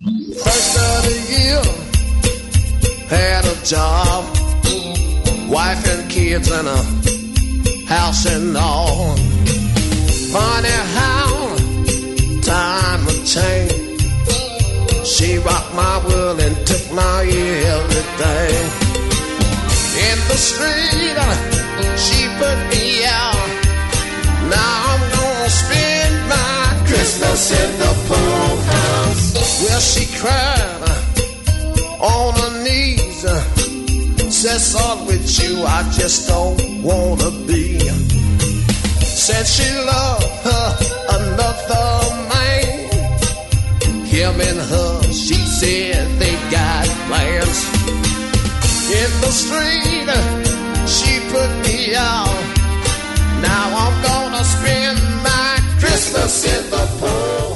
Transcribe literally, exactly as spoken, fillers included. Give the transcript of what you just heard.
First of the year, had a job, wife and kids and a house and all. Funny how time would change. She rocked my world and took my everything. In the street, she put me out. Now I'm gonna spend my Christmas in the pool house. Well, she cried on her knees. Said, son, with you I just don't wanna be. Said she loved her another man. Him and her, she said they got plans. In the street, she put me out. Now I'm gonna spend my Christmas in the pool.